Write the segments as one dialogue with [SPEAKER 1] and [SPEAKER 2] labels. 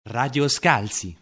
[SPEAKER 1] Radio Scalzi.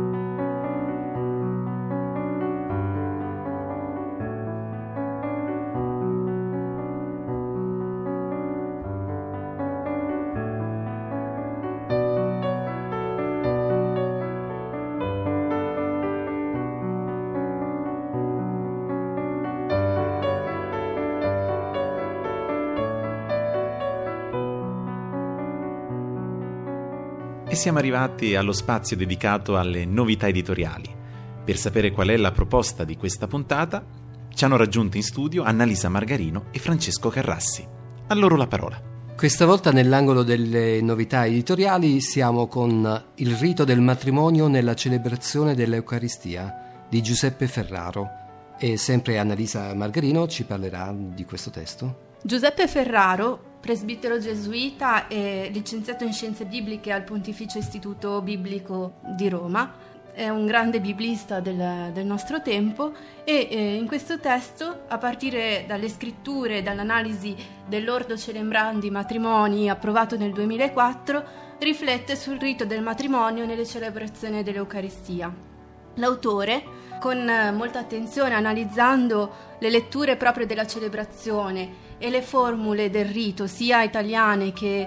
[SPEAKER 2] E siamo arrivati allo spazio dedicato alle novità editoriali. Per sapere qual è la proposta di questa puntata, ci hanno raggiunto in studio Annalisa Margarino e Francesco Carrassi. A loro la parola.
[SPEAKER 3] Questa volta nell'angolo delle novità editoriali siamo con Il rito del matrimonio nella celebrazione dell'Eucaristia di Giuseppe Ferraro. E sempre Annalisa Margarino ci parlerà di questo testo.
[SPEAKER 4] Giuseppe Ferraro, presbitero gesuita e licenziato in scienze bibliche al Pontificio Istituto Biblico di Roma, è un grande biblista del nostro tempo e in questo testo, a partire dalle scritture e dall'analisi dell'Ordo Celebrandi Matrimoni approvato nel 2004, riflette sul rito del matrimonio nelle celebrazioni dell'Eucaristia. L'autore, con molta attenzione, analizzando le letture proprio della celebrazione e le formule del rito, sia italiane che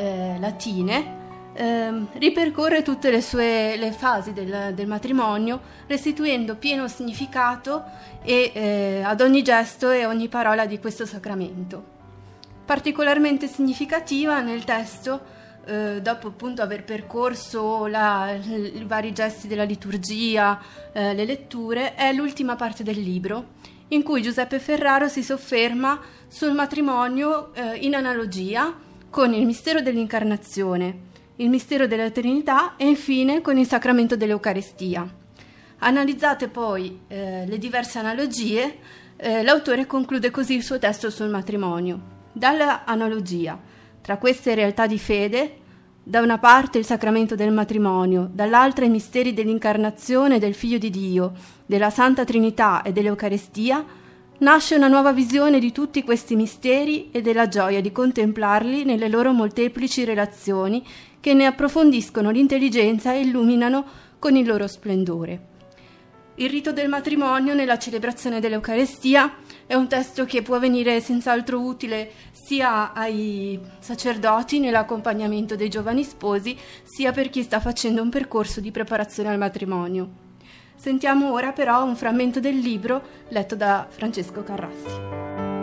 [SPEAKER 4] latine, ripercorre tutte le fasi del matrimonio, restituendo pieno significato ad ogni gesto e ogni parola di questo sacramento. Particolarmente significativa nel testo, dopo appunto aver percorso i vari gesti della liturgia, le letture, è l'ultima parte del libro, in cui Giuseppe Ferraro si sofferma sul matrimonio in analogia con il mistero dell'incarnazione, il mistero della Trinità e infine con il sacramento dell'Eucaristia. Analizzate poi le diverse analogie, l'autore conclude così il suo testo sul matrimonio. Dalla analogia tra queste realtà di fede, da una parte il sacramento del matrimonio, dall'altra i misteri dell'incarnazione del Figlio di Dio, della Santa Trinità e dell'Eucaristia, nasce una nuova visione di tutti questi misteri e della gioia di contemplarli nelle loro molteplici relazioni che ne approfondiscono l'intelligenza e illuminano con il loro splendore. Il rito del matrimonio nella celebrazione dell'Eucaristia è un testo che può venire senz'altro utile sia ai sacerdoti nell'accompagnamento dei giovani sposi, sia per chi sta facendo un percorso di preparazione al matrimonio. Sentiamo ora però un frammento del libro letto da Francesco Carrassi.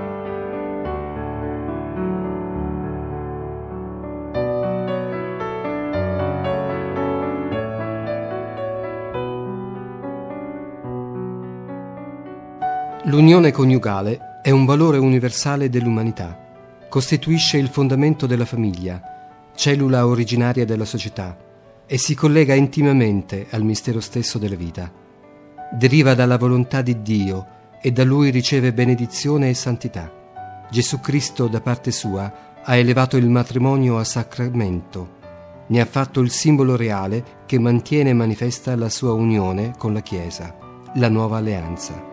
[SPEAKER 3] L'unione coniugale è un valore universale dell'umanità. Costituisce il fondamento della famiglia, cellula originaria della società, e si collega intimamente al mistero stesso della vita. Deriva dalla volontà di Dio e da Lui riceve benedizione e santità. Gesù Cristo, da parte sua, ha elevato il matrimonio a sacramento. Ne ha fatto il simbolo reale che mantiene e manifesta la sua unione con la Chiesa, la nuova alleanza.